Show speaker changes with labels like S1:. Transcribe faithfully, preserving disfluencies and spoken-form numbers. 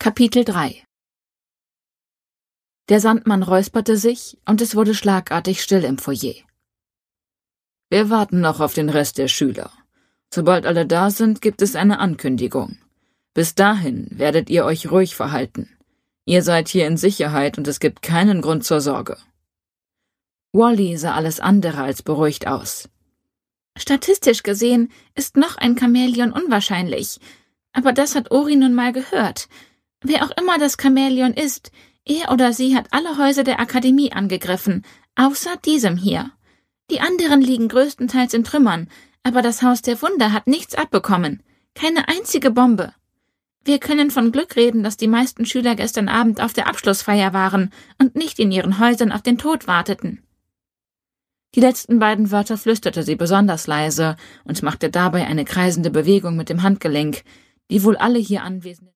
S1: Kapitel drei. Der Sandmann räusperte sich, und es wurde schlagartig still im Foyer. »Wir warten noch auf den Rest der Schüler. Sobald alle da sind, gibt es eine Ankündigung. Bis dahin werdet ihr euch ruhig verhalten. Ihr seid hier in Sicherheit und es gibt keinen Grund zur Sorge.« Wally sah alles andere als beruhigt aus.
S2: »Statistisch gesehen ist noch ein Chamäleon unwahrscheinlich. Aber das hat Ori nun mal gehört. Wer auch immer das Chamäleon ist, er oder sie hat alle Häuser der Akademie angegriffen, außer diesem hier. Die anderen liegen größtenteils in Trümmern, aber das Haus der Wunder hat nichts abbekommen. Keine einzige Bombe. Wir können von Glück reden, dass die meisten Schüler gestern Abend auf der Abschlussfeier waren und nicht in ihren Häusern auf den Tod warteten.«
S1: Die letzten beiden Wörter flüsterte sie besonders leise und machte dabei eine kreisende Bewegung mit dem Handgelenk, die wohl alle hier Anwesenden